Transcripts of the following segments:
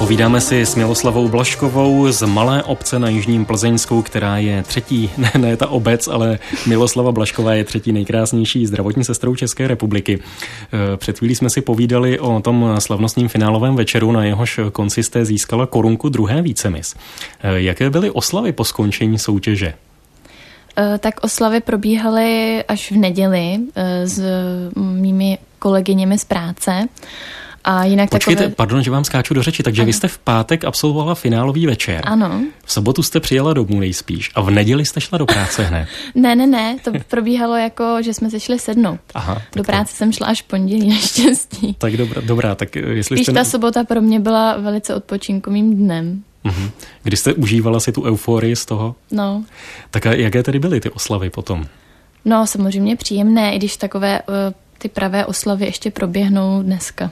Povídáme si s Miloslavou Blažkovou z malé obce na Jižním Plzeňsku, která je třetí, ne ta obec, ale Miloslava Blažková je třetí nejkrásnější zdravotní sestrou České republiky. Před chvílí jsme si povídali o tom slavnostním finálovém večeru, na jehož konci jste získala korunku druhé vícemis. Jaké byly oslavy po skončení soutěže? Tak oslavy probíhaly až v neděli s mými kolegyněmi z práce. A jinak Počkejte, pardon, že vám skáču do řeči, takže vy jste v pátek absolvovala finálový večer. Ano. V sobotu jste přijela domů nejspíš a v neděli jste šla do práce hned. Ne, to probíhalo jako, že jsme se šli sednout. Aha, do práce jsem šla až pondělí, naštěstí. Tak dobrá, tak jestli spíš ta sobota pro mě byla velice odpočinkovým dnem. Mhm. Kdy jste užívala si tu euforii z toho? No. Tak a jaké tedy byly ty oslavy potom? No, samozřejmě příjemné, i když takové ty pravé oslavy ještě proběhnou dneska.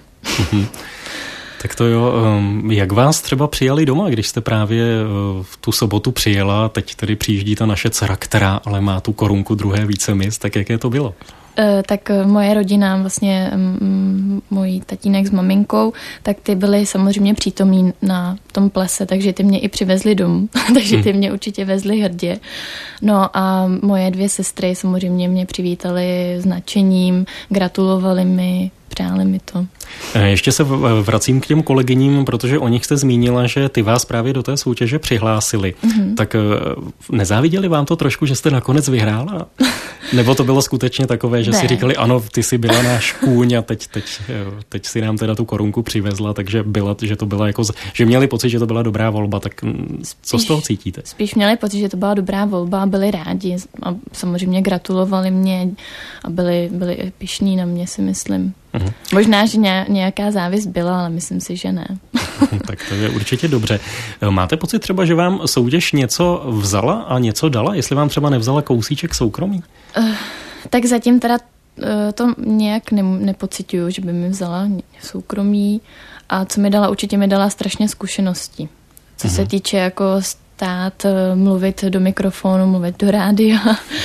Tak to jo, jak vás třeba přijali doma, když jste právě v tu sobotu přijela, teď tedy přijíždí ta naše dcera, která ale má tu korunku druhé vícemis, tak jaké to bylo? Tak moje rodina, vlastně můj tatínek s maminkou, tak ty byli samozřejmě přítomní na tom plese, takže ty mě i přivezli domů, takže ty mě určitě vezli hrdě. No a moje dvě sestry samozřejmě mě přivítali s nadšením, gratulovali mi, přáli mi to. Ještě se vracím k těm kolegyním, protože o nich jste zmínila, že ty vás právě do té soutěže přihlásili. Tak nezáviděli vám to trošku, že jste nakonec vyhrála? Nebo to bylo skutečně takové, že si říkali, ano, ty jsi byla náš kůň a teď si nám teda tu korunku přivezla, takže že to byla jako, že měli pocit, že to byla dobrá volba, tak co z toho cítíte? Spíš měli pocit, že to byla dobrá volba a byli rádi a samozřejmě gratulovali mě a byli pyšní na mě, si myslím. Možná, že nějaká závist byla, ale myslím si, že ne. Tak to je určitě dobře. Máte pocit třeba, že vám soutěž něco vzala a něco dala, jestli vám třeba nevzala kousíček soukromí? Tak zatím teda to nějak nepociťuju, že by mi vzala soukromí a co mi dala, určitě mi dala strašně zkušeností. Co se týče jako stát, mluvit do mikrofonu, mluvit do rádia.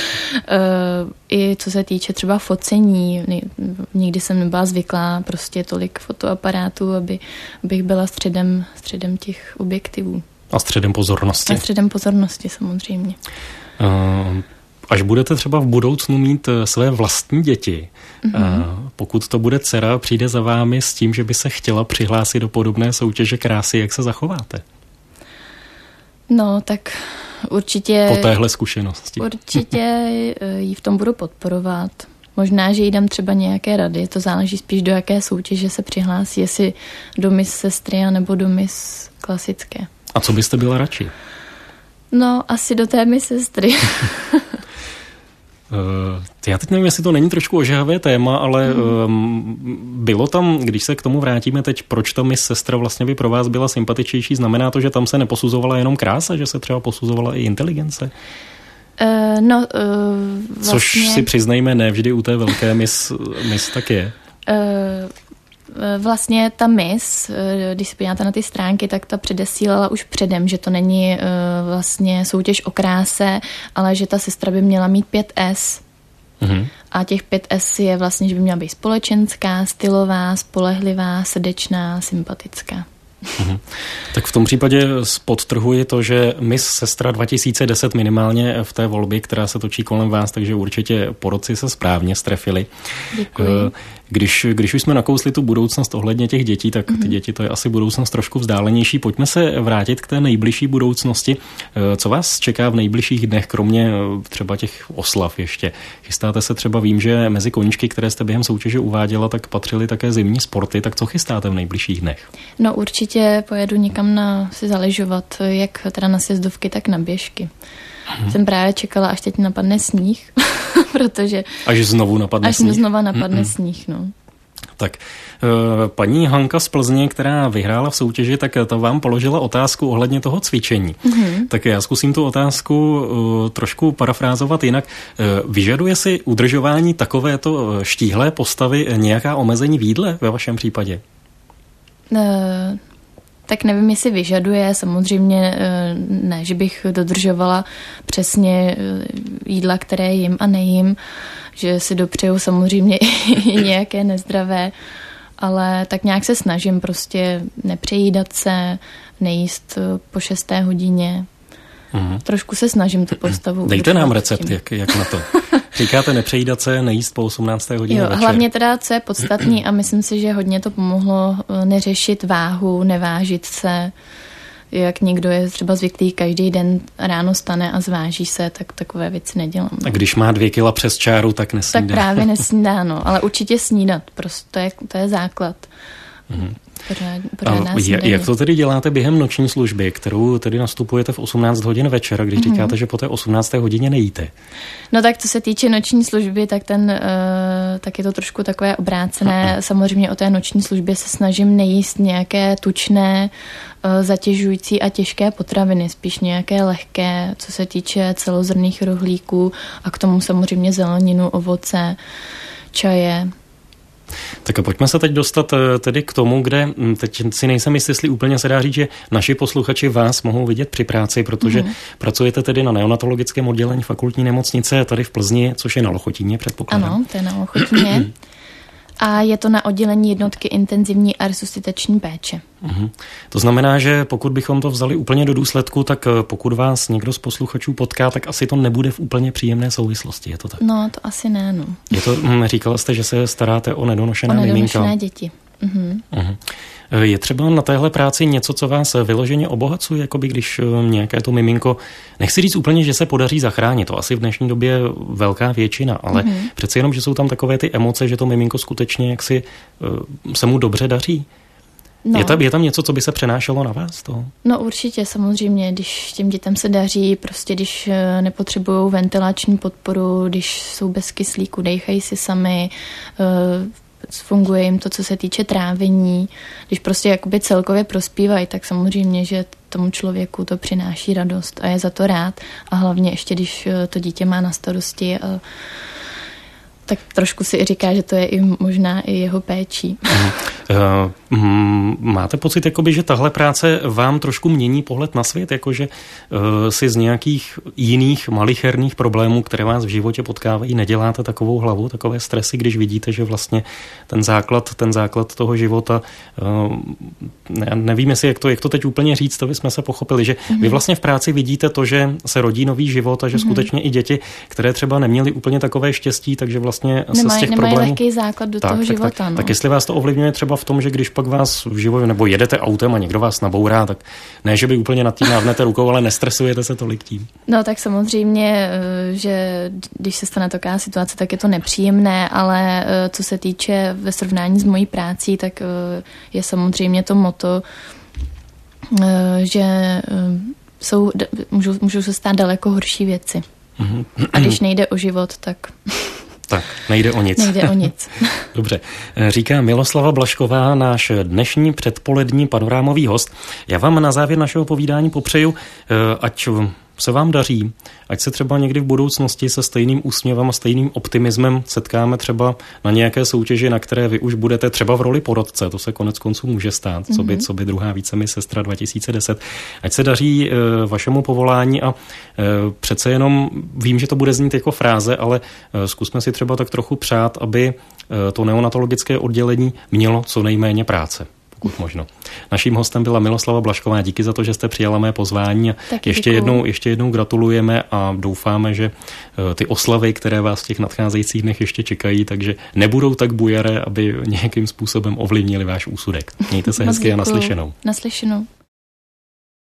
I co se týče třeba focení. Nikdy jsem nebyla zvyklá prostě tolik fotoaparátů, abych byla středem těch objektivů. A středem pozornosti. A středem pozornosti samozřejmě. Až budete třeba v budoucnu mít své vlastní děti, pokud to bude dcera, přijde za vámi s tím, že by se chtěla přihlásit do podobné soutěže krásy, jak se zachováte? No, tak určitě... Po téhle zkušenosti. Určitě ji v tom budu podporovat. Možná, že jí dám třeba nějaké rady. To záleží spíš, do jaké soutěže se přihlásí, jestli do Miss Sestry nebo do Miss klasické. A co byste byla radši? No, asi do té Miss Sestry. Já teď nevím, jestli to není trošku ožehavé téma, ale bylo tam, když se k tomu vrátíme teď, proč ta Miss Sestra vlastně by pro vás byla sympatičnější, znamená to, že tam se neposuzovala jenom krása, že se třeba posuzovala i inteligence? Vlastně... Což si přiznejme, ne vždy u té velké Miss tak je. Vlastně ta Miss, když se podíváte na ty stránky, tak ta předesílala už předem, že to není vlastně soutěž o kráse, ale že ta sestra by měla mít 5S. A těch 5S je vlastně, že by měla být společenská, stylová, spolehlivá, srdečná, sympatická. Tak v tom případě podtrhuji to, že Miss Sestra 2010 minimálně v té volbě, která se točí kolem vás, takže určitě poroci se správně strefili. Děkuji. Když už jsme nakousli tu budoucnost ohledně těch dětí, tak ty děti to je asi budoucnost trošku vzdálenější. Pojďme se vrátit k té nejbližší budoucnosti. Co vás čeká v nejbližších dnech, kromě třeba těch oslav ještě? Chystáte se třeba, vím, že mezi koníčky, které jste během soutěže uváděla, tak patřily také zimní sporty, tak co chystáte v nejbližších dnech? No určitě pojedu někam si zaležovat, jak teda na sjezdovky, tak na běžky. Jsem právě čekala, až teď napadne sníh, protože... Až znovu napadne sníh. Až znova napadne sníh, no. Tak paní Hanka z Plzně, která vyhrála v soutěži, tak ta vám položila otázku ohledně toho cvičení. Tak já zkusím tu otázku trošku parafrázovat jinak. Vyžaduje si udržování takovéto štíhlé postavy nějaká omezení v jídle ve vašem případě? Tak nevím, jestli vyžaduje, samozřejmě ne, že bych dodržovala přesně jídla, které jim a nejím, že si dopřeju samozřejmě i nějaké nezdravé, ale tak nějak se snažím prostě nepřejídat se, nejíst po 6. hodině. Trošku se snažím tu postavu. Dejte nám recept, jak na to. Říkáte nepřejídat se, nejíst po 18. hodině večer. Hlavně teda, co je podstatný a myslím si, že hodně to pomohlo neřešit váhu, nevážit se. Jak někdo je třeba zvyklý každý den ráno stane a zváží se, tak takové věci nedělám. No. A když má 2 kila přes čáru, tak nesnídá. Tak právě nesnídá, no, ale určitě snídat, prostě to je základ. Jak to tedy děláte během noční služby, kterou tedy nastupujete v 18 hodin večer, když říkáte, že po té 18. hodině nejíte? No tak co se týče noční služby, tak je to trošku takové obrácené. Samozřejmě o té noční službě se snažím nejíst nějaké tučné, zatěžující a těžké potraviny, spíš nějaké lehké, co se týče celozrnných rohlíků a k tomu samozřejmě zeleninu, ovoce, čaje. Tak a pojďme se teď dostat tedy k tomu, kde teď si nejsem jistý, jestli úplně se dá říct, že naši posluchači vás mohou vidět při práci, protože pracujete tedy na neonatologickém oddělení fakultní nemocnice tady v Plzni, což je na Lochotíně, předpokládám. Ano, to je na Lochotíně. A je to na oddělení jednotky intenzivní a resuscitační péče. To znamená, že pokud bychom to vzali úplně do důsledku, tak pokud vás někdo z posluchačů potká, tak asi to nebude v úplně příjemné souvislosti, je to tak? No, to asi ne, no. Říkala jste, že se staráte o nedonošené miminka. O nedonošené děti. Je třeba na téhle práci něco, co vás vyloženě obohacuje, jakoby když nějaké to miminko, nechci říct úplně, že se podaří zachránit, to asi v dnešní době velká většina, ale přeci jenom, že jsou tam takové ty emoce, že to miminko skutečně jaksi se mu dobře daří. No. Je tam něco, co by se přenášelo na vás? To? No určitě, samozřejmě, když těm dětem se daří, prostě když nepotřebují ventilační podporu, když jsou bez kyslíku, dejchají si sami, funguje jim to, co se týče trávení, když prostě jakoby celkově prospívají, tak samozřejmě, že tomu člověku to přináší radost a je za to rád a hlavně ještě, když to dítě má na starosti, tak trošku si i říká, že to je i možná i jeho péčí. Máte pocit, jakoby, že tahle práce vám trošku mění pohled na svět, jakože si z nějakých jiných malicherných problémů, které vás v životě potkávají, neděláte takovou hlavu, takové stresy, když vidíte, že vlastně ten základ toho života, nevím, jestli jak to teď úplně říct, to bychom se pochopili, že vy vlastně v práci vidíte to, že se rodí nový život a že skutečně i děti, které třeba neměly úplně takové štěstí, takže vlastně se z těch problémů... Nemají lehký základ do toho života. Tak jestli vás to ovlivňuje třeba v tom, že když pak vás v životě nebo jedete autem a někdo vás nabourá, tak ne, že by úplně nad tím mávnete rukou, ale nestresujete se tolik tím. No tak samozřejmě, že když se stane taková situace, tak je to nepříjemné, ale co se týče ve srovnání s mojí prací, tak je samozřejmě to motto, že můžou se stát daleko horší věci. A když nejde o život, tak nejde o nic. Nejde o nic. Dobře. Říká Miloslava Blašková, náš dnešní předpolední panorámový host. Já vám na závěr našeho povídání popřeju, ať se vám daří, ať se třeba někdy v budoucnosti se stejným úsměvem a stejným optimismem setkáme třeba na nějaké soutěži, na které vy už budete třeba v roli porodce, to se konec konců může stát, co by druhá více mi sestra 2010. Ať se daří vašemu povolání a přece jenom vím, že to bude znít jako fráze, ale zkusme si třeba tak trochu přát, aby to neonatologické oddělení mělo co nejméně práce. Pokud možno. Naším hostem byla Miloslava Blašková. Díky za to, že jste přijala mé pozvání. Ještě jednou gratulujeme a doufáme, že ty oslavy, které vás v těch nadcházejících dnech ještě čekají, takže nebudou tak bujaré, aby nějakým způsobem ovlivnili váš úsudek. Mějte se hezky a naslyšenou. Naslyšenou.